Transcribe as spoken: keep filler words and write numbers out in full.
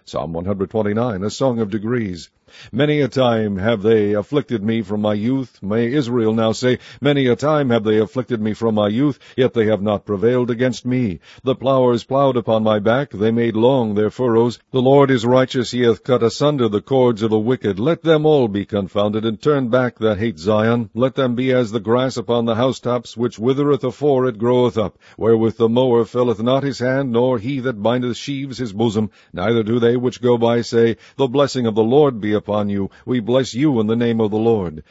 Psalm one twenty-nine, a song of degrees. Many a time have they afflicted me from my youth. May Israel now say, Many a time have they afflicted me from my youth, yet they have not prevailed against me. The plowers plowed upon my back, they made long their furrows. The Lord is righteous, he hath cut asunder the cords of the wicked. Let them all be confounded, and turn back that hate Zion. Let them be as the grass upon the housetops, which withereth afore it groweth up, wherewith the mower filleth not his hand, nor he that bindeth sheaves his bosom. Neither do they which go by say, The blessing of the Lord be upon you. We bless you in the name of the Lord.